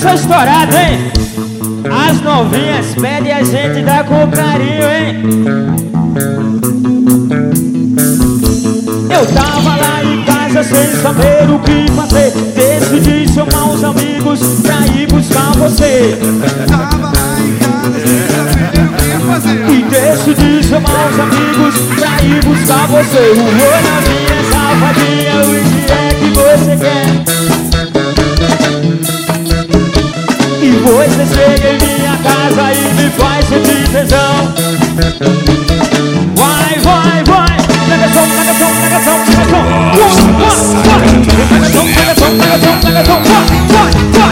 Essa estourada, hein? As novinhas pedem a gente dá com carinho, hein? Eu tava lá em casa sem saber o que fazer. Decidi chamar os amigos pra ir buscar você. Tava lá em casa sem saber o que fazer. E decidi chamar os amigos pra ir buscar você. O na minha safadinha, o que é que você quer? E você chega em minha casa e me faz sentir tesão. Vai, vai, vai. Negação, negação, negação, negação. Vai, negação, negação, negação, negação. Vai, vai,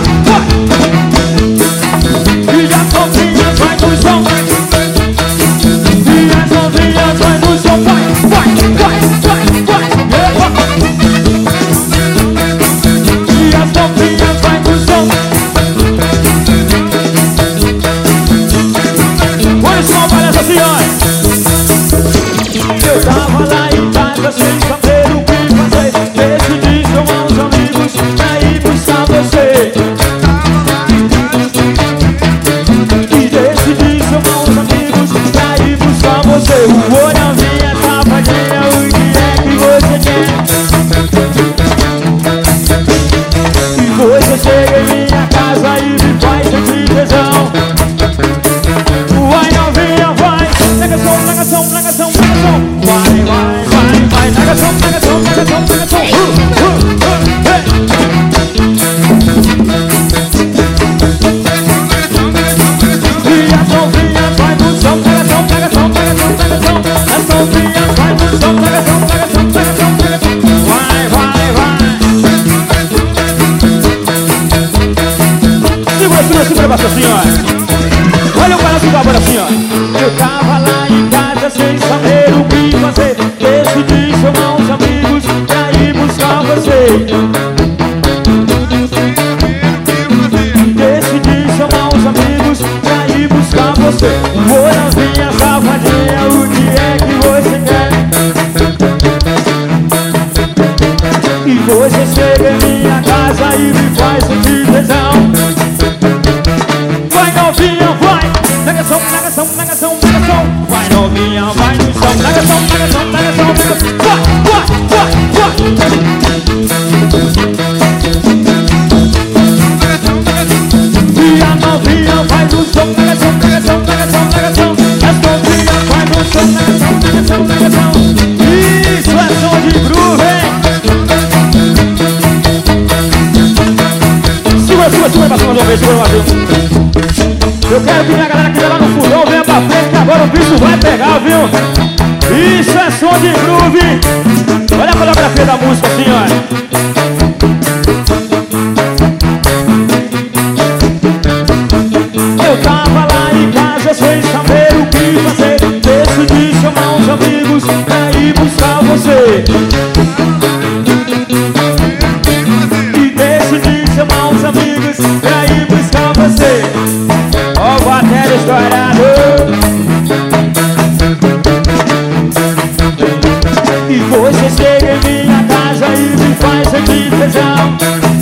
vai. E as novinhas vai no chão. E as novinhas vai no chão. Vai, vai, vai, vai, vai. E as novinhas vai no chão. Olha só, parece assim, ó. Eu tava lá em casa sem saber o que fazer. Decidi chamar os amigos pra ir buscar você. E decidi chamar os amigos pra ir buscar você. O olho vinha, safadinha, o que é que você quer? E você chega em minha casa e me faz sentir tesão. Vai novinha, vai. Negação, negação, negação, negação. Vai, vai, vai, vai. Negação, negação, negação, negação. E as novinhas vai no chão. Negação, negação, negação, negação. As novinhas vai no chão. Negação, negação, negação, negação. Vai, vai, vai. Segura, segura, segura, basta assim, ó. Olha o balanço da banda assim, ó. Eu tava lá em casa sem saber o que fazer. Decidi chamar os amigos pra ir buscar você. Decidi chamar os amigos pra ir buscar você. Vou na minha safadinha, o que é que você quer? E você chega em minha casa e me faz sentir tesão. Vai novinha, vai. Negação, negação, negação, negação. Vai novinha, vai no chão. Negação, negação, negação, negação. Vai, vai, vai, vai. E a novinha vai no chão. Negação, negação, negação, negação. As novinhas vai no chão. Negação, negação, negação. Isso é som de groove, hein? Segura, segura, segura pra cima de uma vez, segura uma vez. Eu quero que minha galera que tá lá no fundão venha pra frente, que agora o bicho vai pegar, viu? Isso é som de groove. Olha a coreografia da música assim, ó. Eu tava lá em casa sem saber o que fazer. Decidi chamar uns amigos pra ir buscar você. E decidi chamar uns amigos pra ir buscar você. Ó, bateria estourado. E você chega em minha casa e me faz sentir tesão.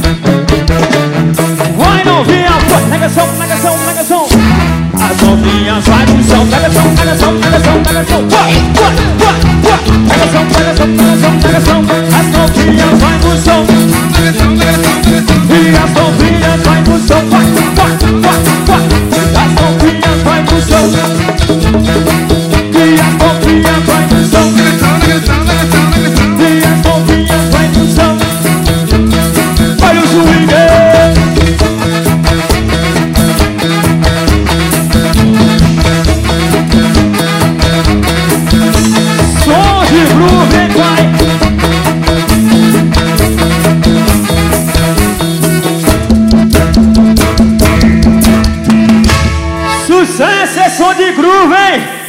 Vai novinha, vai. Negação, negação, negação. As novinhas vai no chão. Negação, negação, negação, negação. Vai, vai, vai, vai. Negação, negação, negação, negação. As novinhas vai no chão. E as novinhas vai no chão. Vai, vai, vai, vai. As novinhas vai no chão. E as novinhas vai no chão. E as novinhas vai no chão. Olha o swing. Som de groove, vai. Sucesso é som de groove, hein?